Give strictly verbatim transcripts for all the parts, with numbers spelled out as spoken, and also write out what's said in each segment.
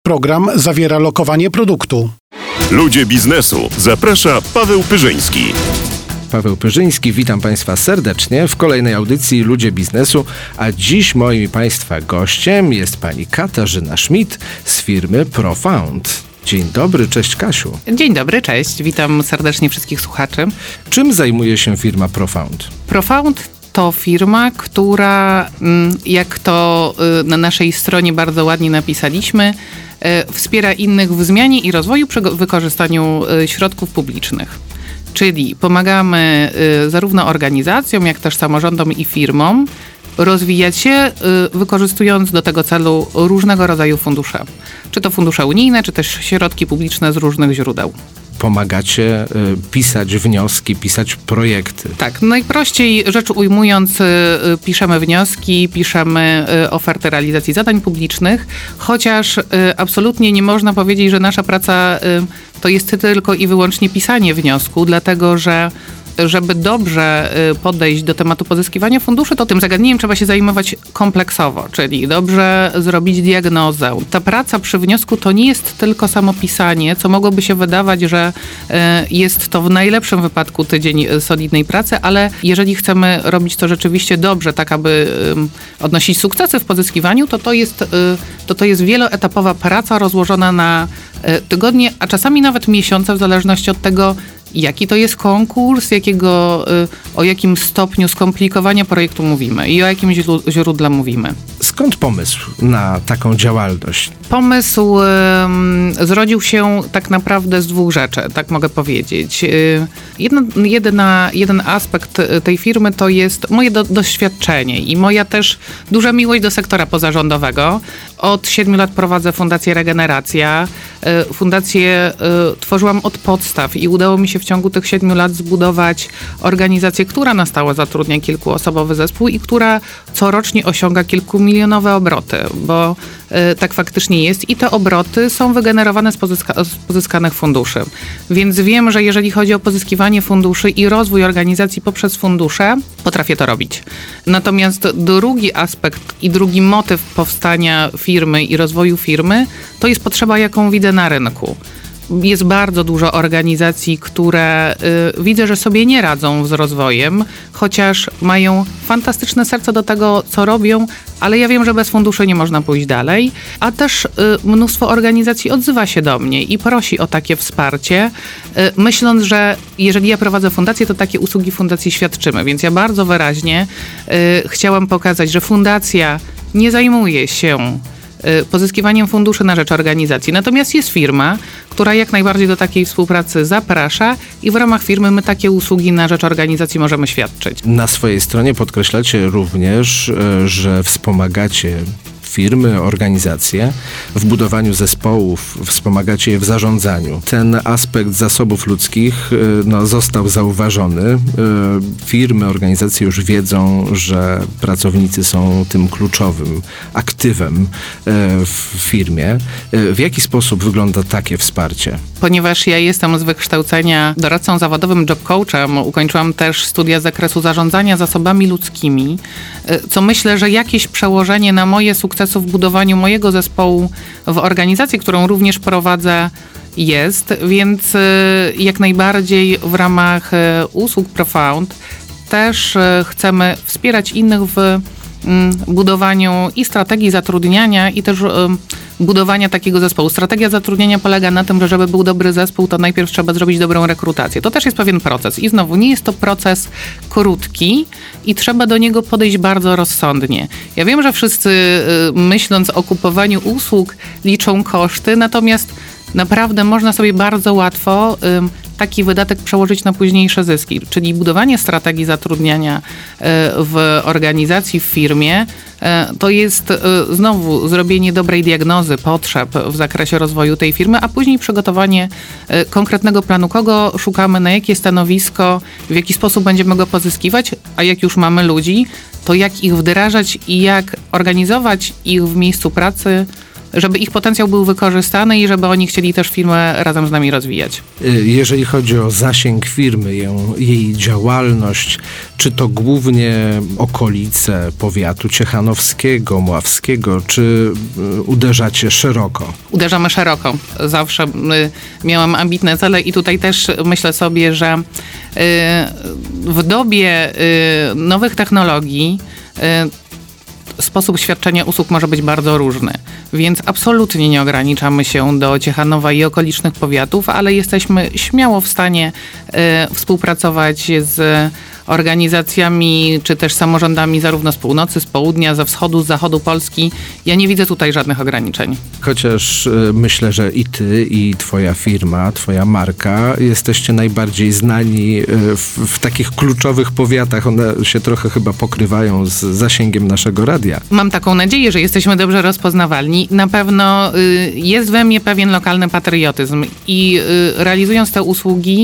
Program zawiera lokowanie produktu. Ludzie biznesu. Zaprasza Paweł Pyrzyński. Paweł Pyrzyński, witam Państwa serdecznie w kolejnej audycji Ludzie Biznesu, a dziś moim Państwa gościem jest pani Katarzyna Schmidt z firmy Profound. Dzień dobry, cześć Kasiu. Dzień dobry, cześć, witam serdecznie wszystkich słuchaczy. Czym zajmuje się firma Profound? Profound to firma, która, jak to na naszej stronie bardzo ładnie napisaliśmy, wspiera innych w zmianie i rozwoju przy wykorzystaniu środków publicznych. Czyli pomagamy zarówno organizacjom, jak też samorządom i firmom rozwijać się, wykorzystując do tego celu różnego rodzaju fundusze. Czy to fundusze unijne, czy też środki publiczne z różnych źródeł. Pomagacie y, pisać wnioski, pisać projekty. Tak, najprościej rzecz ujmując, y, piszemy wnioski, piszemy y, oferty realizacji zadań publicznych, chociaż y, absolutnie nie można powiedzieć, że nasza praca y, to jest tylko i wyłącznie pisanie wniosku, dlatego że żeby dobrze podejść do tematu pozyskiwania funduszy, to tym zagadnieniem trzeba się zajmować kompleksowo, czyli dobrze zrobić diagnozę. Ta praca przy wniosku to nie jest tylko samo pisanie, co mogłoby się wydawać, że jest to w najlepszym wypadku tydzień solidnej pracy, ale jeżeli chcemy robić to rzeczywiście dobrze, tak aby odnosić sukcesy w pozyskiwaniu, to to jest, to to jest wieloetapowa praca rozłożona na tygodnie, a czasami nawet miesiące, w zależności od tego, jaki to jest konkurs, jakiego, o jakim stopniu skomplikowania projektu mówimy i o jakim źródle mówimy. Skąd pomysł na taką działalność? Pomysł um, zrodził się tak naprawdę z dwóch rzeczy, tak mogę powiedzieć. Jedna, jedna, jeden aspekt tej firmy to jest moje do, doświadczenie i moja też duża miłość do sektora pozarządowego. Od siedmiu lat prowadzę Fundację Regeneracja. Fundację tworzyłam od podstaw i udało mi się w ciągu tych siedmiu lat zbudować organizację, która na stałe zatrudnia kilkuosobowy zespół i która corocznie osiąga kilkumilionowe obroty, bo y, tak faktycznie jest i te obroty są wygenerowane z, pozyska- z pozyskanych funduszy. Więc wiem, że jeżeli chodzi o pozyskiwanie funduszy i rozwój organizacji poprzez fundusze, potrafię to robić. Natomiast drugi aspekt i drugi motyw powstania firmy i rozwoju firmy to jest potrzeba, jaką widzę na rynku. Jest bardzo dużo organizacji, które y, widzę, że sobie nie radzą z rozwojem, chociaż mają fantastyczne serce do tego, co robią, ale ja wiem, że bez funduszy nie można pójść dalej. A też y, mnóstwo organizacji odzywa się do mnie i prosi o takie wsparcie, y, myśląc, że jeżeli ja prowadzę fundację, to takie usługi fundacji świadczymy. Więc ja bardzo wyraźnie y, chciałam pokazać, że fundacja nie zajmuje się pozyskiwaniem funduszy na rzecz organizacji. Natomiast jest firma, która jak najbardziej do takiej współpracy zaprasza i w ramach firmy my takie usługi na rzecz organizacji możemy świadczyć. Na swojej stronie podkreślacie również, że wspomagacie firmy, organizacje w budowaniu zespołów, wspomagacie je w zarządzaniu. Ten aspekt zasobów ludzkich no, został zauważony. Firmy, organizacje już wiedzą, że pracownicy są tym kluczowym aktywem w firmie. W jaki sposób wygląda takie wsparcie? Ponieważ ja jestem z wykształcenia doradcą zawodowym, job coachem, ukończyłam też studia z zakresu zarządzania zasobami ludzkimi, co myślę, że jakieś przełożenie na moje sukcesy w budowaniu mojego zespołu w organizacji, którą również prowadzę, jest, więc jak najbardziej w ramach usług Profound też chcemy wspierać innych w budowaniu i strategii zatrudniania i też budowania takiego zespołu. Strategia zatrudnienia polega na tym, że żeby był dobry zespół, to najpierw trzeba zrobić dobrą rekrutację. To też jest pewien proces i znowu nie jest to proces krótki i trzeba do niego podejść bardzo rozsądnie. Ja wiem, że wszyscy myśląc o kupowaniu usług liczą koszty, natomiast naprawdę można sobie bardzo łatwo ym, taki wydatek przełożyć na późniejsze zyski, czyli budowanie strategii zatrudniania y, w organizacji, w firmie, y, to jest y, znowu zrobienie dobrej diagnozy potrzeb w zakresie rozwoju tej firmy, a później przygotowanie y, konkretnego planu, kogo szukamy, na jakie stanowisko, w jaki sposób będziemy go pozyskiwać, a jak już mamy ludzi, to jak ich wdrażać i jak organizować ich w miejscu pracy żeby ich potencjał był wykorzystany i żeby oni chcieli też firmę razem z nami rozwijać. Jeżeli chodzi o zasięg firmy, ją, jej działalność, czy to głównie okolice powiatu ciechanowskiego, mławskiego, czy y, uderzacie szeroko? Uderzamy szeroko. Zawsze y, miałam ambitne cele i tutaj też myślę sobie, że y, w dobie y, nowych technologii y, sposób świadczenia usług może być bardzo różny, więc absolutnie nie ograniczamy się do Ciechanowa i okolicznych powiatów, ale jesteśmy śmiało w stanie y, współpracować z organizacjami, czy też samorządami zarówno z północy, z południa, ze wschodu, z zachodu Polski. Ja nie widzę tutaj żadnych ograniczeń. Chociaż y, myślę, że i ty, i twoja firma, twoja marka jesteście najbardziej znani y, w, w takich kluczowych powiatach. One się trochę chyba pokrywają z zasięgiem naszego radia. Mam taką nadzieję, że jesteśmy dobrze rozpoznawalni. Na pewno y, jest we mnie pewien lokalny patriotyzm i y, realizując te usługi,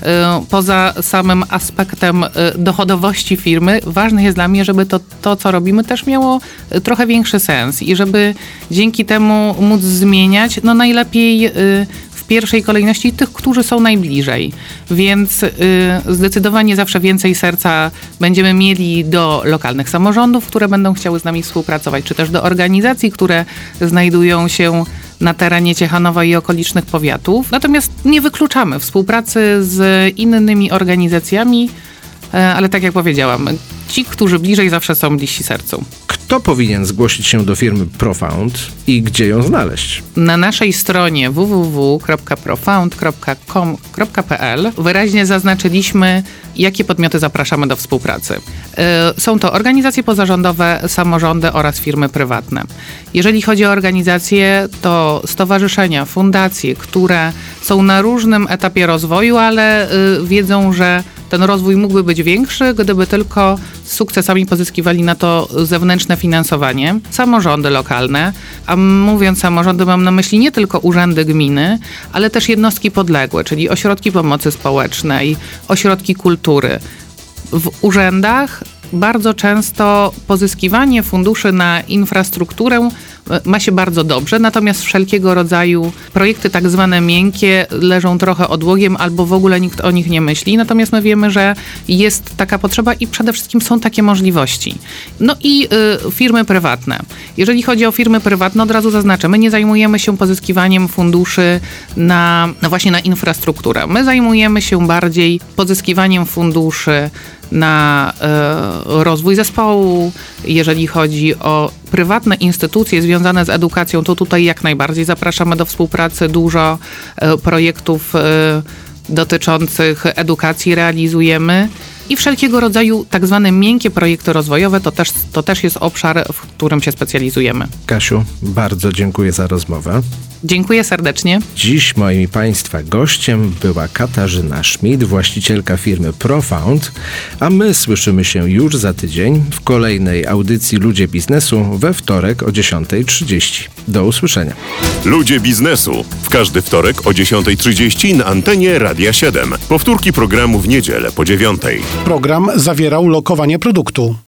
poza samym aspektem dochodowości firmy, ważne jest dla mnie, żeby to, to, co robimy, też miało trochę większy sens i żeby dzięki temu móc zmieniać, no najlepiej w pierwszej kolejności tych, którzy są najbliżej. Więc zdecydowanie zawsze więcej serca będziemy mieli do lokalnych samorządów, które będą chciały z nami współpracować, czy też do organizacji, które znajdują się na terenie Ciechanowa i okolicznych powiatów. Natomiast nie wykluczamy współpracy z innymi organizacjami, ale tak jak powiedziałam, ci, którzy bliżej, zawsze są bliżsi sercu. Kto powinien zgłosić się do firmy Profound i gdzie ją znaleźć? Na naszej stronie w w w kropka profound kropka com kropka p l wyraźnie zaznaczyliśmy, jakie podmioty zapraszamy do współpracy. Są to organizacje pozarządowe, samorządy oraz firmy prywatne. Jeżeli chodzi o organizacje, to stowarzyszenia, fundacje, które są na różnym etapie rozwoju, ale wiedzą, że ten rozwój mógłby być większy, gdyby tylko z sukcesami pozyskiwali na to zewnętrzne finansowanie. Samorządy lokalne, a mówiąc samorządy, mam na myśli nie tylko urzędy gminy, ale też jednostki podległe, czyli ośrodki pomocy społecznej, ośrodki kultury. W urzędach bardzo często pozyskiwanie funduszy na infrastrukturę ma się bardzo dobrze, natomiast wszelkiego rodzaju projekty tak zwane miękkie leżą trochę odłogiem albo w ogóle nikt o nich nie myśli, natomiast my wiemy, że jest taka potrzeba i przede wszystkim są takie możliwości. No i y, firmy prywatne. Jeżeli chodzi o firmy prywatne, od razu zaznaczę, my nie zajmujemy się pozyskiwaniem funduszy na, no właśnie na infrastrukturę. My zajmujemy się bardziej pozyskiwaniem funduszy na y, rozwój zespołu. Jeżeli chodzi o prywatne instytucje związane z edukacją, to tutaj jak najbardziej zapraszamy do współpracy. Dużo y, projektów y, dotyczących edukacji realizujemy. I wszelkiego rodzaju tak zwane miękkie projekty rozwojowe to też, to też jest obszar, w którym się specjalizujemy. Kasiu, bardzo dziękuję za rozmowę. Dziękuję serdecznie. Dziś moim i Państwa gościem była Katarzyna Schmid, właścicielka firmy Profound, a my słyszymy się już za tydzień w kolejnej audycji Ludzie Biznesu we wtorek o dziesiąta trzydzieści. Do usłyszenia. Ludzie biznesu. W każdy wtorek o dziesiąta trzydzieści na antenie Radia siedem. Powtórki programu w niedzielę po dziewiątej. Program zawierał lokowanie produktu.